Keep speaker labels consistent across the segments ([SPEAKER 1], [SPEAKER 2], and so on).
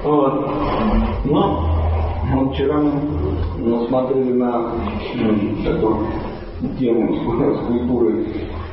[SPEAKER 1] Вот. Но вот вчера мы смотрели на эту тему с культурой,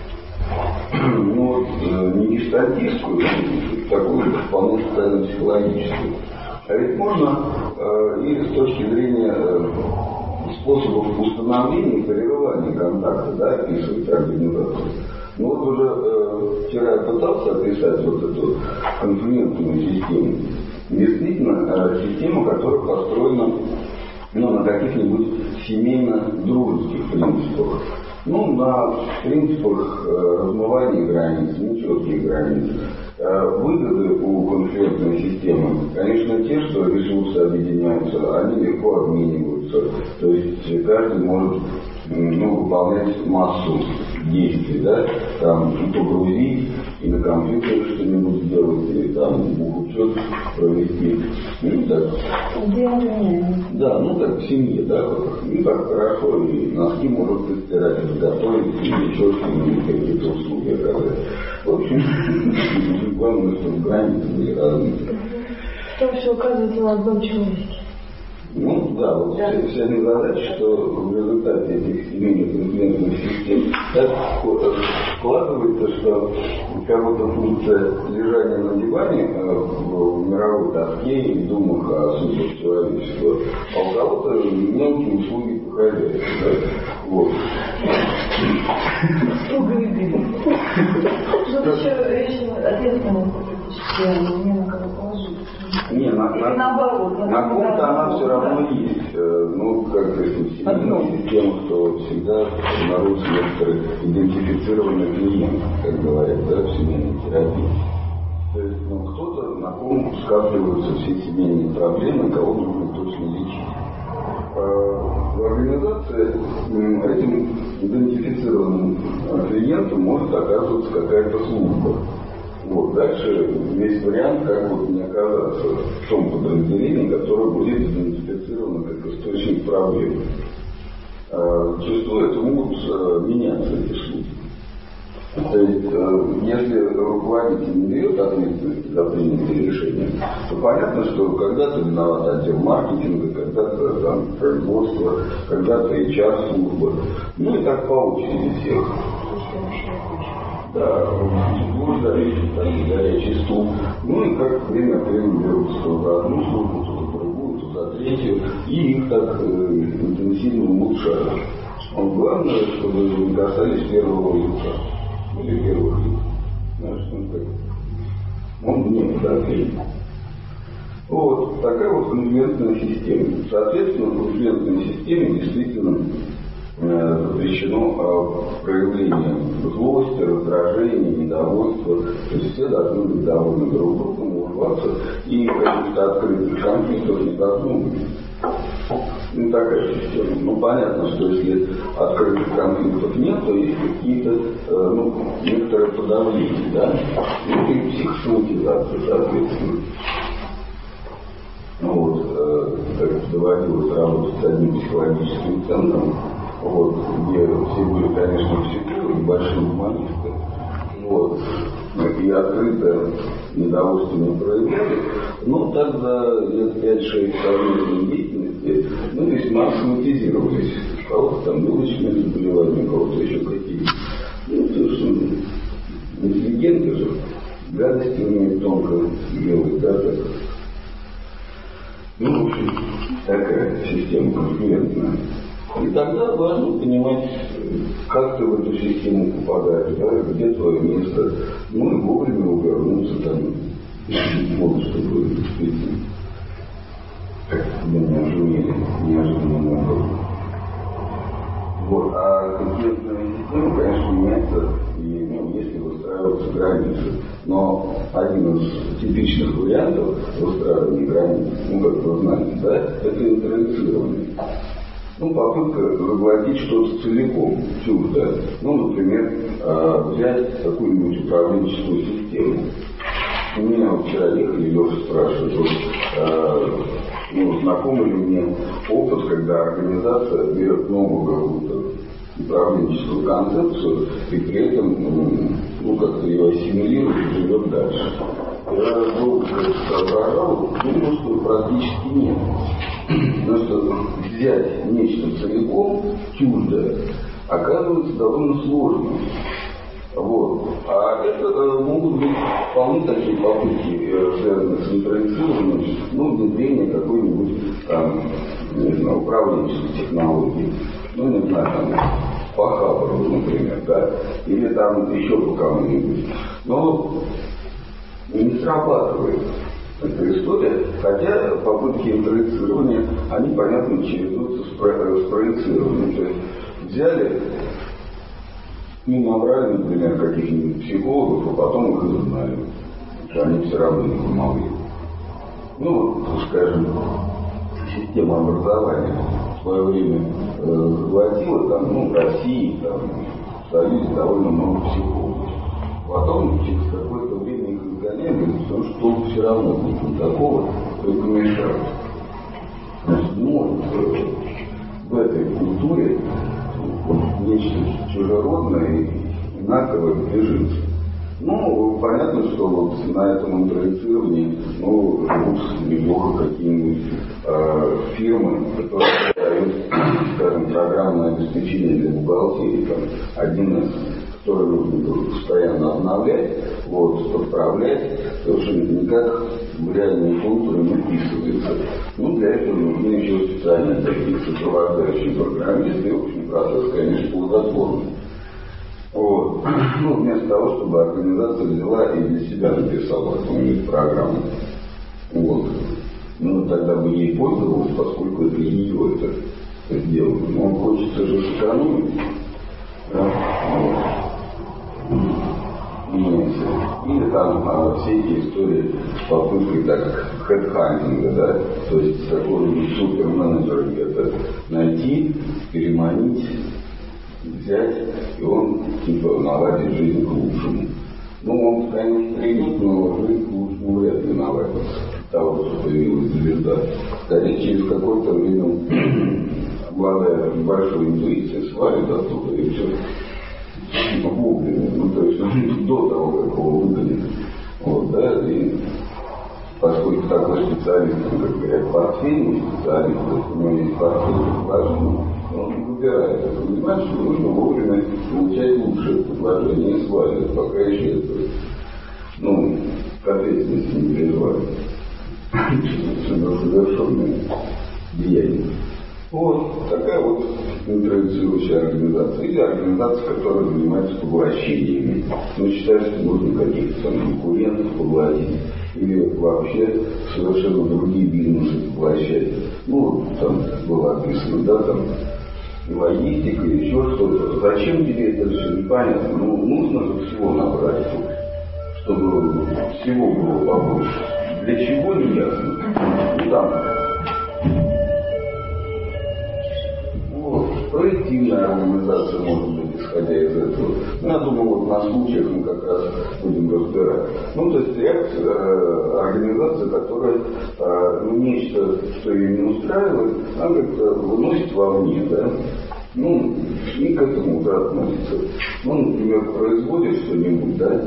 [SPEAKER 1] не гештальтистскую, такую вполне социально-психологическую. А ведь можно и с точки зрения способов установления и прерывания контакта, да, описывать организацию. Ну вот уже вчера я пытался описать вот эту конфликтную систему. Действительно, система, которая построена на каких-нибудь семейно-дружеских принципах. На принципах размывания границ, нечетких границ. Выгоды у конфликтной системы, конечно, те, что ресурсы объединяются, они легко обмениваются. То есть каждый может выполнять массу действий, да, там и погрузить, и на компьютере что-нибудь сделать, или там бухучет провести. Так. Да, так в семье, да, так хорошо, и носки может постирать, изготовить, и еще что-нибудь, какие-то услуги оказать. В общем, главное, чтобы границы были разные.
[SPEAKER 2] Что все указывается на одном человеке?
[SPEAKER 1] Вся задача, что в результате этих семейных конфликтных систем так складывается, что как будто функция лежания на диване в мировой тоске и думах о судьбах человечества, а у кого-то мелкие услуги по хозяйству. Да? Вот.
[SPEAKER 2] Что еще речь ответственность практически не на кого положить.
[SPEAKER 1] Наоборот. На ком-то она все равно есть. Как в семейных системах, то всегда обнаружится некоторый идентифицированный клиент, как говорят, да, в семейной терапии. То есть, кто-то, на ком скапливаются все семейные проблемы, кого нужно точно лечить. В организации этим идентифицированным клиентом может оказываться какая-то служба. Дальше есть вариант, как не оказаться в том подразделении, которое будет идентифицировано как источник проблем. Зачастую это могут меняться эти случаи. То есть, если руководитель не берет ответственности за принятые решения, то понятно, что когда-то виноват отдел маркетинга, когда-то производство, когда-то HR-служба. И так по очереди всех. Да, зависит от горячий стул. И как время от времени берутся то за одну службу, то за другую, то за третью, и их так интенсивно улучшают. Главное, чтобы не касались первого лица. Или первых лиц. Знаешь, он мне подозрение. Такая конкурентная система. Соответственно, в конкурентной системе действительно запрещено проявление злости, раздражения, недовольства. То есть все должны быть довольны друг другом, улыбаться, и каких-то открытых конфликтов не должно быть. Такая система. Понятно, что если открытых конфликтов нет, то есть какие-то некоторые подавления, да, и психосоматизация, соответственно. Как доводилось работать с одним психологическим центром, где все были, конечно, психологи, большие гуманисты, и открытое недовольство не проявляли, так за лет 5-6 совместной деятельности весьма соматизировались. У кого-то там желудочные заболевания, у кого-то еще какие-то. Потому что интеллигенты же гадости умеют тонко делать, да, так. В общем, такая система конкурентная. И тогда важно понимать, как ты в эту систему попадаешь, да, где твое место, и вовремя увернуться там, чтобы действительно как тебя не оживили неожиданным образом. А конкурентная система, конечно, меняется, и если выстраиваются границы. Но один из типичных вариантов выстраивания границ, как вы знаете, да, это интервенцирование. Попытка заглотить что-то целиком, чуждое. Например, взять какую-нибудь управленческую систему. У меня вчера ехали, Леша спрашивает, знакомый ли мне опыт, когда организация берет новую управленческую концепцию и при этом как-то ее ассимилирует и живет дальше. я долго соображал, думаю, что практически нет. Потому что взять нечто целиком, чуждое, оказывается довольно сложно. Вот. А это могут быть вполне такие попытки, связанные с интроицированием, внедрение какой-нибудь, не знаю, управленческой технологии. Не знаю, там, по Хаббарду, например, да, или там еще по кому-нибудь. Но не срабатывает эта история, хотя попытки интроицирования, они, понятно, чередуются с проецированием. То есть взяли, набрали, например, каких-нибудь психологов, а потом их изгнали, что они все равно не помогли. Скажем, система образования в свое время захватила там, в России, там, в Союзе довольно много психологов. Потом через какое-то время их изгоняли, потому что толку все равно нет никакого, только мешают. Значит, может в этой культуре нечто чужеродное и инаковое движется. Понятно, что вот на этом интроицировании, живут неплохо какие-нибудь фирмы, которые дают, скажем, программное обеспечение для бухгалтерии, там, 1С, который нужно постоянно обновлять, подправлять, потому что никак в реальные контуры не вписывается. Для этого нужны еще специальные такие сопровождающие программисты, и, в общем, процесс, конечно, плодотворный. Вместо того, чтобы организация взяла и для себя написала какую-нибудь программу. Тогда бы ей пользовалась, поскольку это ее это дело. Но хочется же сэкономить. Да? Или там все эти истории с попыткой хедхантинга, да? То есть какого-нибудь суперменеджера где-то найти, переманить, взять, и он наладит жизнь к лучшему. Он, конечно, придет, но жизнь к лучшему вряд ли наладится того, что появилась звезда. Скорее, через какое-то время, обладая большой интуицией, свалит оттуда и все вовремя. То есть до того, как его выгонят. И поскольку такой специалист, как говорят, портфельный специалист, у него есть портфель предложений, он выбирает. Он понимает, что нужно вовремя получать лучшее предложение и сваливать, пока еще это, к ответственности не призывает. Завершенное деяние. Такая интроицирующая организация. Или организация, которая занимается поглощениями. Считает, что нужно каких-то конкурентов поглотить. Или вообще совершенно другие бизнесы поглощать. Там было описано, да, там логистика или еще что-то. Зачем тебе это все непонятно? Нужно же всего набрать, чтобы всего было побольше. Для чего не ясно. Проективная организация может быть, исходя из этого. Я думаю, на случаях мы как раз будем разбирать. То есть реакция, организация, которая нечто, что ее не устраивает, она как-то выносит вовне, да? И к этому уже относится. Например, производит что-нибудь, да?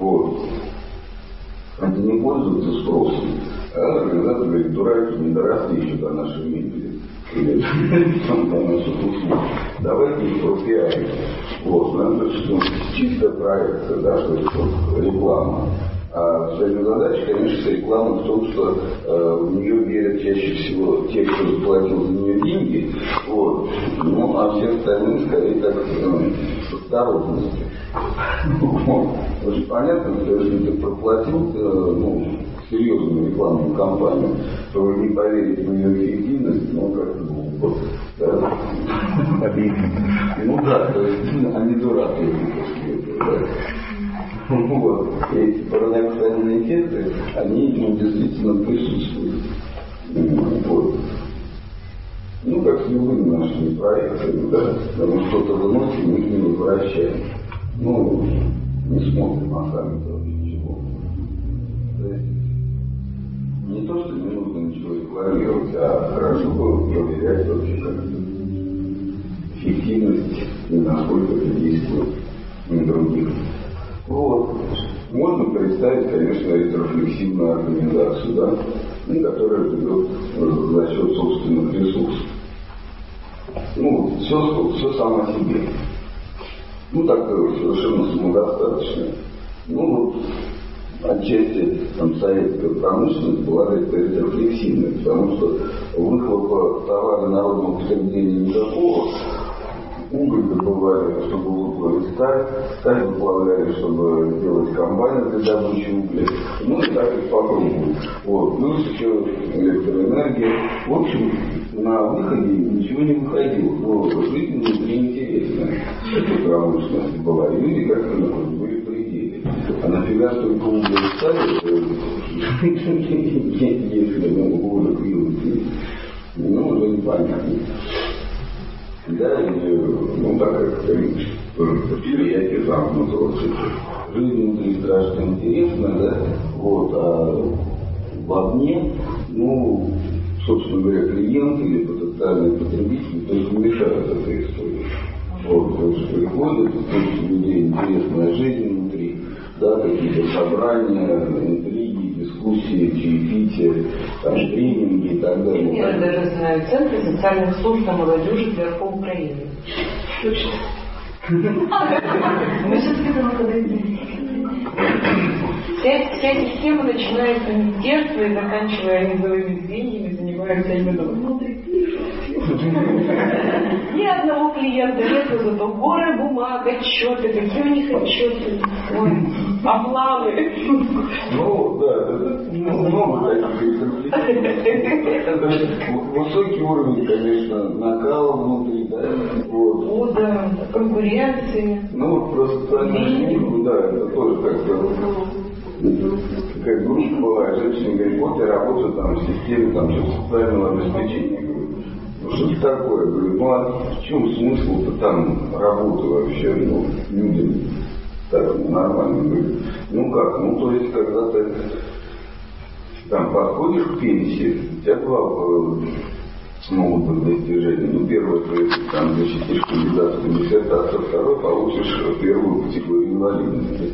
[SPEAKER 1] Это не пользуется спросом. А организация говорит, дураки не доросли еще до нашей мебели. Или до наших услуг. Давайте их пропиарим. Надо, что чистая проекция, да, то есть реклама. А своя задача, конечно, реклама в том, что в нее верят чаще всего те, кто заплатил за нее деньги, а все остальные скорее так с осторожностью. Очень понятно, что если ты проплатил серьезную рекламную кампанию, то не поверить в ее эффективность, как-то глупо. Да? Да, то есть они дураки после этого, да? Эти парадоксальные эффекты, они действительно присутствуют. Как с любыми нашими проектами, да? Мы что-то выносим, мы их не возвращаем. Не смотрим на сами-то ничего. Не то, что не нужно ничего рекламировать, а хорошо бы проверять вообще как-то эффективность и насколько это действует на других. Можно представить, конечно, ретрорефлексивную организацию, да, которая живет за счет собственных ресурсов. Все само себе. Такое совершенно самодостаточное. Отчасти советская промышленность была ретрорефлексивной, потому что выхлопа товара народного потребления никакого. Уголь добывали, чтобы выплавить сталь выплавляли, чтобы сделать комбайны для добычи угля. И так и по кругу. Плюс еще электроэнергия. В общем, на выходе ничего не выходило. Жизнь внутри интересная. Эта промышленность была. И люди как-то были пределы. А нафига столько угля ставят, если уголь крылки, уже непонятно. Да, предприятие замкнутого цикла. Жизнь внутри страшно интересна, да, а вовне, собственно говоря, клиент или потенциальный потребитель только мешают этой истории. Потому что приходит, у людей интересная жизнь внутри, да, какие-то собрания, интриги, дискуссии, чаепития, тренинги и так далее.
[SPEAKER 3] Я даже знаю центры социальных служб для молодежи для Украины.
[SPEAKER 2] Точно. Мы сейчас к этому подойдем.
[SPEAKER 3] Вся система начинается не с детства и заканчивая низовыми звеньями, занимается именно внутри. Ни одного клиента нет, зато горы бумаг, отчеты, какие у них отчеты, облавы.
[SPEAKER 1] Много таких. Высокий уровень, конечно, накала внутри, да.
[SPEAKER 3] Да, конкуренции.
[SPEAKER 1] Просто социальная служба, да, это тоже как-то такая группа была, женщина говорит, я работаю в системе социального обеспечения. Что это такое? Говорю, в чем смысл-то там работы вообще, людям так нормально? Говорю, то есть, когда ты подходишь к пенсии, у тебя два могут быть достижения. Первое, ты защитишь кандидатскую диссертацию, второе, получишь первую категорию инвалидности.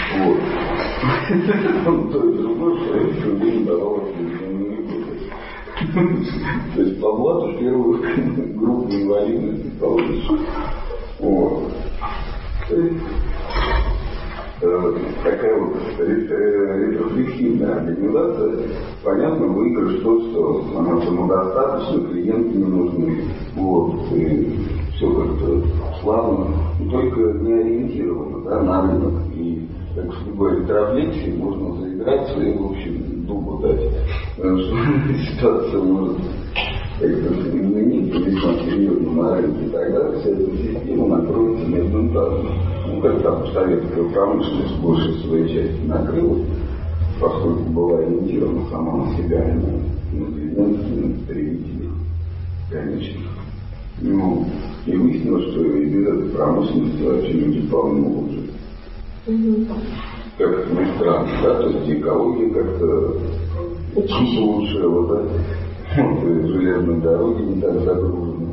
[SPEAKER 1] То есть, другое, что тебе не давалось пенсионную выплату. То есть, по блату первую группу инвалидности получишь. То есть, такая ретрорефлексивная организация, понятно, выигрыш тот, что она самодостаточна, клиенты не нужны. И все как-то славно, только не ориентировано, на рынок. И как с любой ретрорефлексией можно заиграться и, в общем, дубу дать. Потому что ситуация может как-то измениться весьма серьезно на рынке, тогда вся эта система накроется медным тазом. Как советская промышленность большей своей части накрылась, поскольку была ориентирована сама на себя, на клиентов, на потребителей, конечно. И выяснилось, что и без этой промышленности вообще люди вполне могут жить. Как-то не странно, да, то есть экология как-то улучшила, да, железные дороги не так загружены.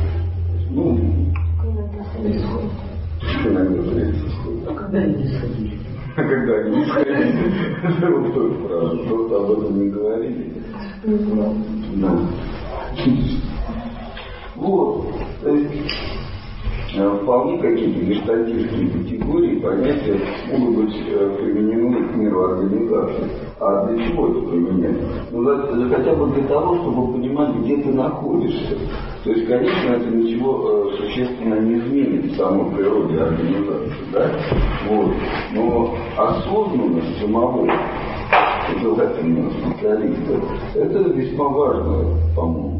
[SPEAKER 1] Иногда происходит.
[SPEAKER 2] Когда они не сходили?
[SPEAKER 1] Когда они не сходили. Это тоже правда. Просто об этом не говорили. Да. То есть вполне какие-то гештальтистские категории, понятия могут быть применены к миру организации. А для чего это применять? Хотя бы для того, чтобы понимать, где ты находишься. То есть, конечно, это ничего существенно не изменит в самой природе организации, да? Но осознанность самого желательного специалиста, это весьма важно, по-моему.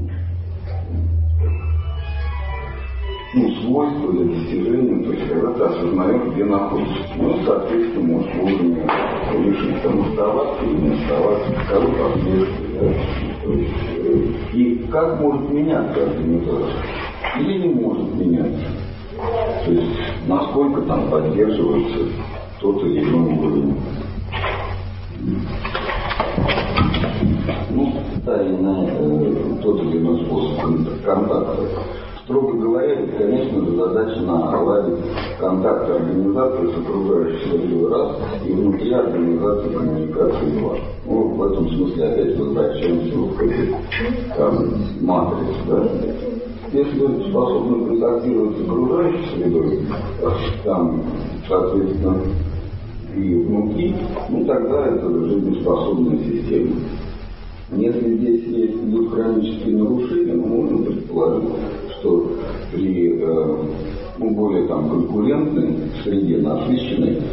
[SPEAKER 1] Свойство для достижения, то есть когда ты осознаешь, где находишься. Соответственно, можешь вовремя решить, оставаться или не оставаться, каковы последствия, да? То есть, и как может меняться организация? Или не может меняться? То есть, насколько поддерживается тот или иной уровень. Та или иная, тот или иной способ контакта. В Строго говоря, это, конечно же, задача наладить контакты организации с окружающей средой раз и внутри организации коммуникации два. Ну, в этом смысле опять возвращаемся к этой матрице. Да? Если способны контактировать с окружающей средой, там, соответственно, и внутри, ну тогда это жизнеспособная система. Если здесь идут хронические нарушения, можно предположить, что при более конкурентной среде, насыщенной,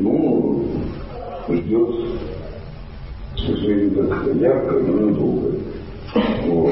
[SPEAKER 1] ждет, к сожалению, как-то яркое, но недолгое. Вот.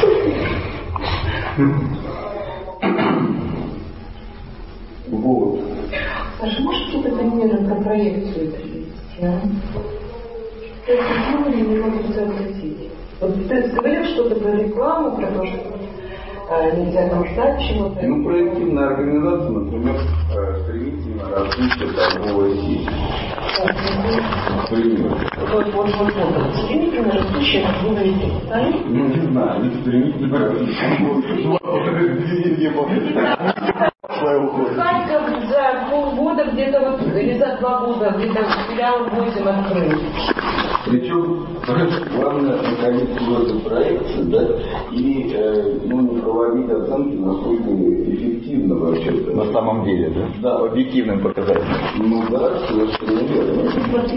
[SPEAKER 1] Вот.
[SPEAKER 3] Саша, можешь какие-то примеры про проекцию привести? То есть, почему я не могу согласить? Вот ты говорил что-то про рекламу, про то, что нельзя там ждать чего-то.
[SPEAKER 1] Проективная организация, например, стремительно развитие торговой сети. Например.
[SPEAKER 3] Вот. Стремительно растущая торговая сеть. Правильно?
[SPEAKER 1] Не знаю, не стремительно растущая.
[SPEAKER 3] Харьков за полгода где-то или за 2 года где-то филиал 8 открыл.
[SPEAKER 1] Причем главное находиться в этой проекции, да, и не проводить оценки, насколько эффективно вообще-то.
[SPEAKER 4] На самом деле, да?
[SPEAKER 1] Да.
[SPEAKER 4] По объективным показателям.
[SPEAKER 1] Да, совершенно верно.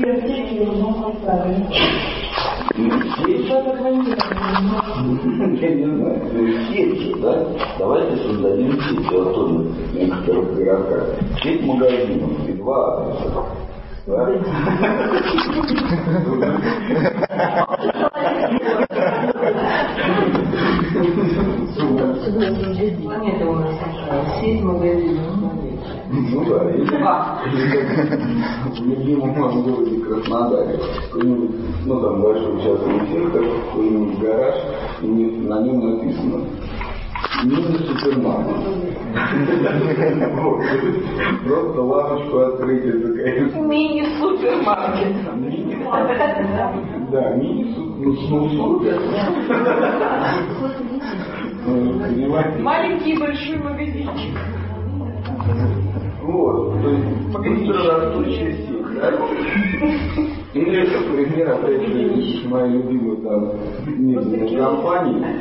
[SPEAKER 1] Я не знаю, сеть, да? Давайте создадим сеть, вот тоже в некоторых городах. Сеть магазинов и 2 адреса. Да?
[SPEAKER 3] Планета у нас сеть магазинов.
[SPEAKER 1] Да, и в любимом моем городе Краснодаре, там большой частный сектор, какой-нибудь гараж, и на нем написано мини-супермаркет. Просто лавочку открыть и такая.
[SPEAKER 3] Мини-супермаркет.
[SPEAKER 1] Да, мини-супер.
[SPEAKER 3] Маленький и большой магазинчик.
[SPEAKER 1] Вот, то есть быстрорастущая сеть, да? Или это, например, опять же, моя любимая медийная компания,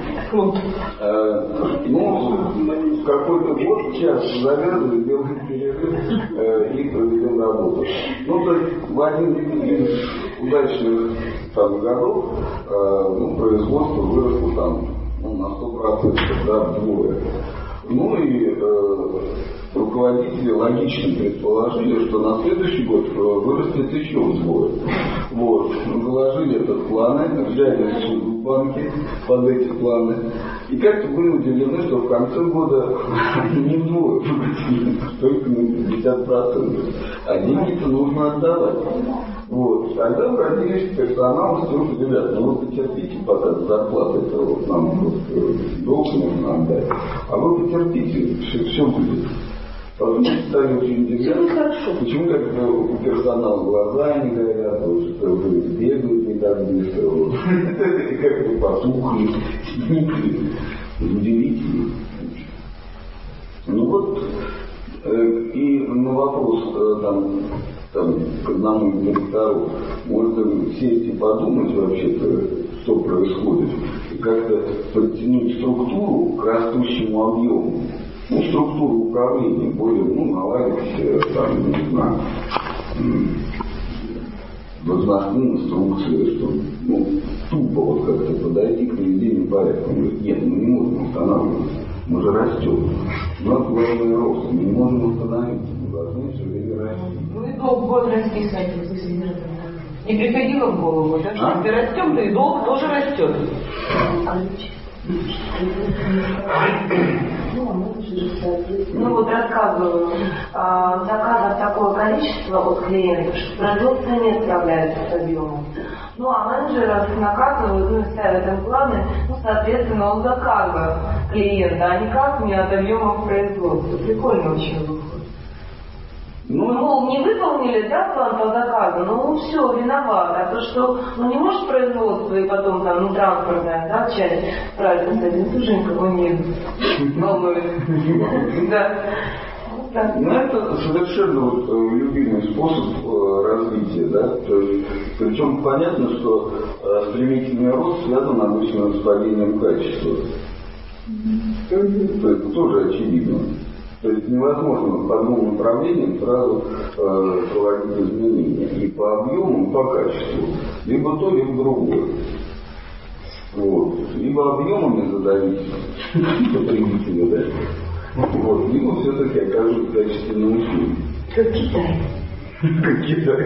[SPEAKER 1] в какой-то год часто завязывают, делают перерыв и проведем работу. То есть в один из удачных годов производство выросло на 100%, да, вдвое. И руководители логично предположили, что на следующий год вырастет еще вдвое. Вот. Заложили этот план, взяли суду в банке под эти планы. И как-то были удивлены, что в конце года они не вдвое выросли, только на 50%. А деньги-то нужно отдавать. Вот. Тогда обратились к персоналу, что ребята, вы потерпите, пока зарплата это нам долго нужно отдать. А вы потерпите, все будет. Потом стали очень удивляться, почему как-то у персонала глаза не горят, что бегают не так быстро, как-то потухли, сникли, удивительно. И на вопрос к одному из директоров, может сесть и подумать вообще-то, что происходит, и как-то подтянуть структуру к растущему объему. Структуру управления более, наладить, не знаю, должностные инструкции, чтобы, тупо как-то подойти к наведению порядка. Он говорит, нет, мы не можем останавливаться, мы же растем. У нас главный рост, мы не можем остановиться, мы должны все время расти.
[SPEAKER 3] И долг будет расти с этим, не приходило в голову, да, что если растем, то и долг тоже растет.
[SPEAKER 2] Рассказываю, заказов такое количество от клиентов, что производство не справляется с объемом. А менеджеров наказывают, ставят им планы, соответственно, он заказывает клиента, а никак не от объемов производства. Прикольно очень выходит. Мол, не выполнили, да, план по заказу, ну все, виноват. А то, что не может производство и потом там, транспортная, да, часть справиться с этим, тоже никого не волнует. Да.
[SPEAKER 1] Ну, это совершенно любимый способ развития, да. То есть, причем понятно, что стремительный рост связан обычно с падением качества. Это тоже очевидно. То есть невозможно по двум направлениям сразу проводить изменения. И по объему, и по качеству. Либо то, либо другое. Вот. Либо объемами задавить потребителя, да? Вот. Либо все-таки окажут качественные услуги.
[SPEAKER 2] Как Китай.
[SPEAKER 1] Как Китай.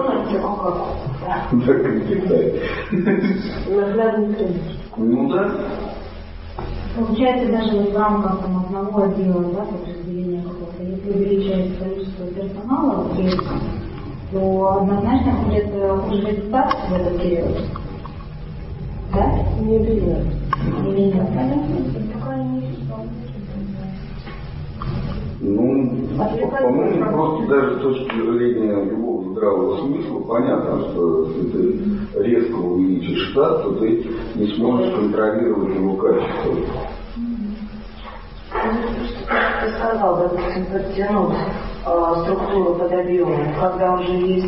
[SPEAKER 1] Да, как Китай.
[SPEAKER 2] Наглядный пример.
[SPEAKER 1] Ну да.
[SPEAKER 5] Получается, даже в рамках одного отдела, да, подразделения какого-то, если увеличивается количество персонала, то однозначно будет хуже результат в этот период. Да?
[SPEAKER 2] Не обязательно.
[SPEAKER 5] Или нет?
[SPEAKER 1] Ну, по-моему, просто даже с точки зрения любого здравого смысла понятно, что если ты резко увеличишь штат, то ты не сможешь контролировать его качество.
[SPEAKER 2] Ты сказал, допустим, подтянуть структуру под объемом, когда уже есть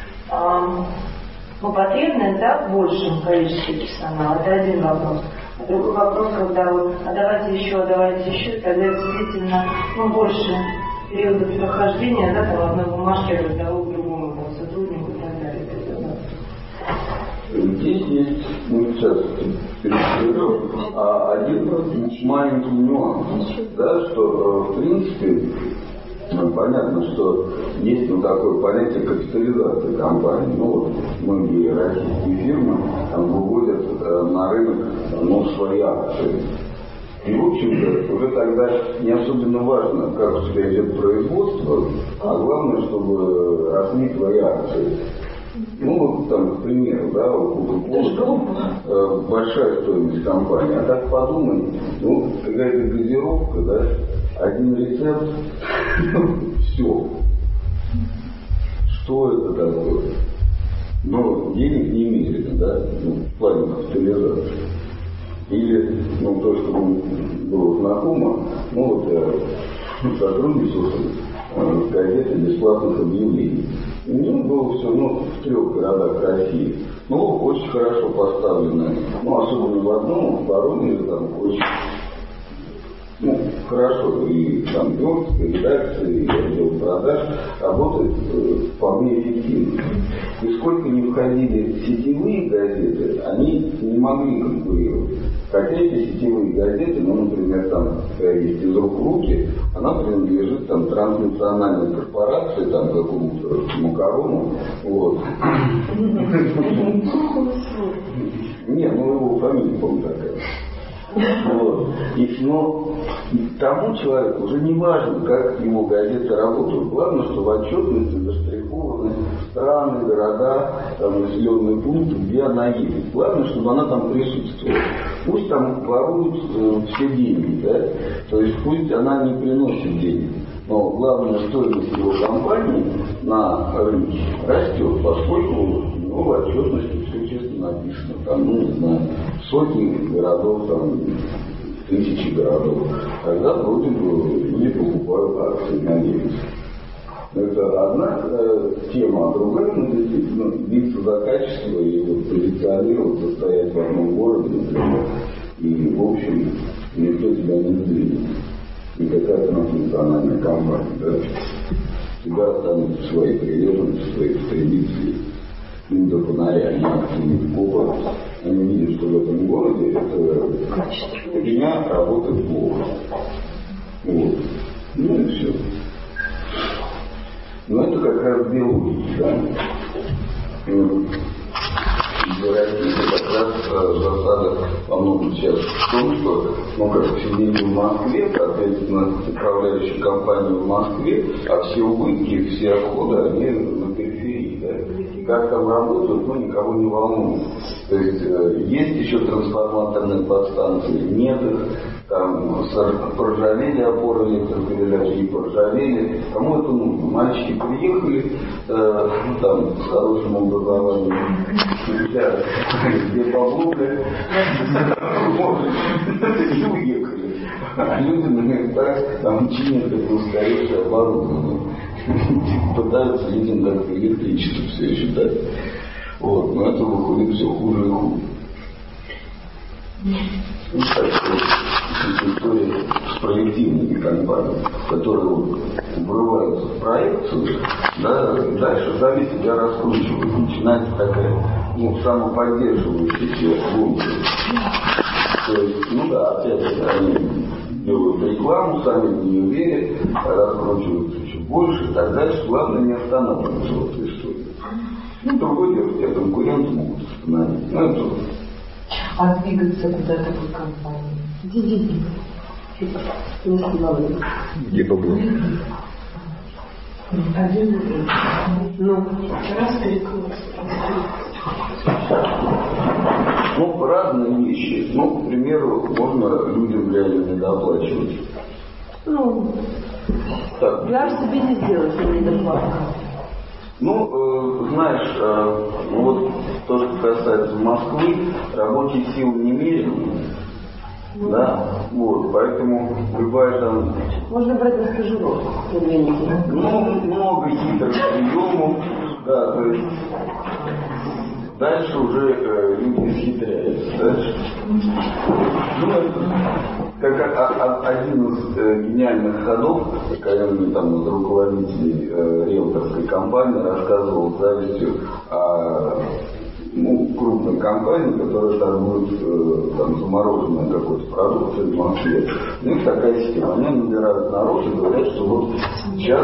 [SPEAKER 2] потребность, да, в большем количестве персонала. Это один вопрос. А другой вопрос, когда вот, давайте еще, тогда действительно больше периода прохождения, да, там одной бумажки от одного к другому сотруднику и так далее.
[SPEAKER 1] Здесь есть, сейчас перескажу, один маленький нюанс, да, что в принципе понятно, что есть такое понятие капитализации компании. Вот многие российские фирмы выводят на рынок свои акции. И, в общем-то, уже тогда не особенно важно, как у тебя идет производство, а главное, чтобы росли твои акции. К примеру, да, у Coca-Cola большая стоимость компании, а так подумай, какая-то газировка, да, один рецепт, все. Что это такое? Денег немерено, да, в плане капитализации. Или, то, что было знакомо, я сотрудничал с газетой бесплатных объявлений. У него было все, в 3 городах России. Очень хорошо поставлено, особенно в одном, в Воронеже, очень хорошо, и верстка, и редакция, и отдел продаж работает вполне эффективно. И сколько не входили сетевые газеты, они не могли конкурировать. Хотя эти сетевые газеты, например, есть «Из рук в руки», она принадлежит транснациональной корпорации, какому-то Макарону. Вот. Нет, его фамилия, по-моему, такая. Но тому человеку уже не важно, как его газеты работают. Главное, что в отчетности заштрихованы страны, города, населенные пункты, где она едет. Главное, чтобы она там присутствовала. Пусть там воруют все деньги, да? То есть пусть она не приносит денег. Но главное, стоимость его компании на рынке растет, поскольку в отчетности все честно написано. Сотни городов, тысячи городов. Тогда вроде бы люди покупают акции, надеются. Это одна тема, а другая, действительно, биться за качество и позиционироваться, стоять в одном городе, например, и, в общем, никто тебя не сдвинет. Никакая транснациональная компания, да? Тебя останутся свои приверженцы, свои потребители. Им до фонаря, они акции купят. Они видят, что в этом городе эта фигня работает плохо. Вот. И все. Это как раз биология, да? Для России как раз засада во многом сейчас в том, что, как сидели в Москве, соответственно, управляющая компания в Москве, а все убытки, все отходы, они на периферии, да? Как там работают, никого не волнует. То есть есть еще трансформаторные подстанции, нет их. там поржавели опоры электропередачи, поржавели. Кому это нужно? Мальчики приехали там с хорошим образованием, где баблука, и уехали. А люди, наверное, там чинят это устаревшее оборудование. Пытаются людям как-то электричество все еще дать. Вот, но это выходит все хуже и хуже. Так что история с проективными компаниями, которые врываются в проекцию, да, дальше зависит, я раскручиваю, начинается такая, самоподдерживающаяся функция. То есть, опять они делают рекламу, сами в нее верят, раскручиваются еще больше и так дальше. Главное не останавливаться в этой истории. Другое дело, тебя конкуренты могут остановить.
[SPEAKER 3] А двигаться куда-то в компании?
[SPEAKER 4] Где бабло?
[SPEAKER 3] Раз перекрылся.
[SPEAKER 1] Разные вещи. К примеру, можно людям реально недоплачивать.
[SPEAKER 2] Я же себе не сделаю, если не доплачу.
[SPEAKER 1] Знаешь, то, что касается Москвы, рабочей силы немерено. Да, поэтому любая там...
[SPEAKER 2] Можно брать на стажировку, извините.
[SPEAKER 1] Много хитрых приемов, да, то есть дальше уже люди исхитряются. Дальше. Это как один из гениальных ходов, когда мне там руководитель риэлторской компании рассказывал с завистью о крупной компании, которая торгует замороженной какой-то продукцией в Москве. У них такая система. Они набирают народ и говорят, что вот сейчас...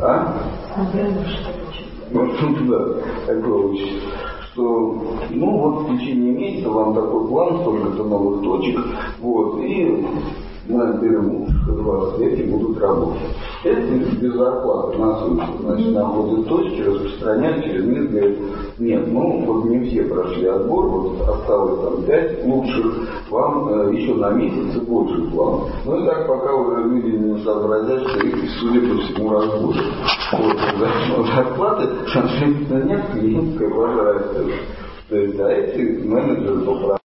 [SPEAKER 1] такое очень. Что, в течение месяца вам такой план, столько-то новых точек, и мы отберем из вас, эти будут работать. Эти без зарплаты на сутки, находят точки, распространяют через них, говорят, нет, не все прошли отбор, осталось 5 лучших, вам еще на месяц и больше планов. И так пока уже люди не сообразят, что их, судя по всему, разбудят. Зарплаты, соответственно, нет, клиентская база растет. То есть, эти менеджеры по